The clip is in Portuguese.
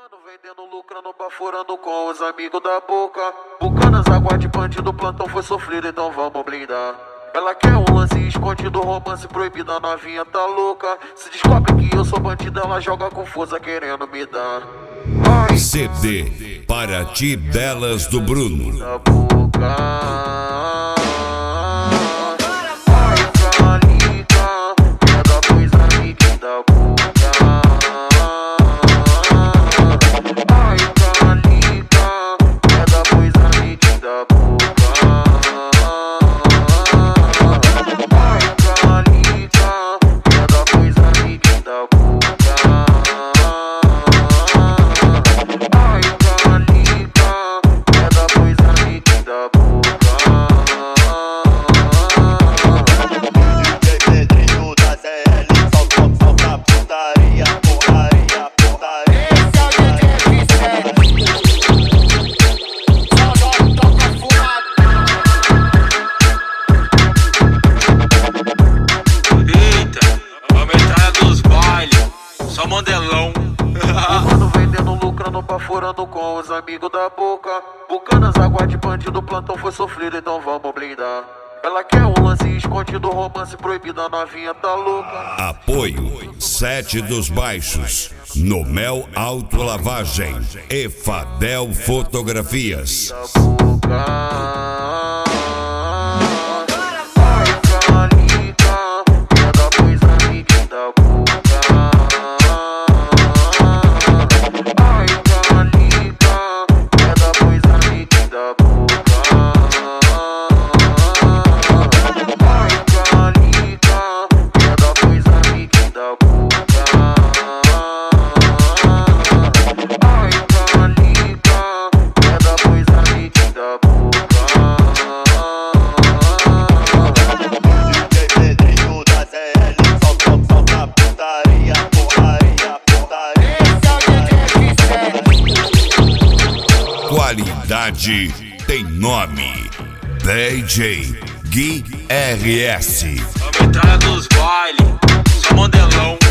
Mano, vendendo, lucrando, baforando com os amigos da boca. Bucanas, aguarde, bandido, plantão foi sofrido, então vamos blindar. Ela quer um lance escondido, romance proibido, a novinha tá louca. Se descobre que eu sou bandido, ela joga com força querendo me dar. Ai, CD Para Ti Belas do Bruno. da boca. Só modelão. Mano, vendendo, lucrando, baforando com os amigos da boca. Bucanas, aguarde, bandido, plantão foi sofrido, então vamos blindar. Ela quer um lance escondido, romance proibido, a novinha tá louca. Apoio 7 dos Baixos, Nomel Autolavagem, Efadel Fotografias. Da boca. Qualidade tem nome. DJ Gui RS. A metralha dos baile, só modelão.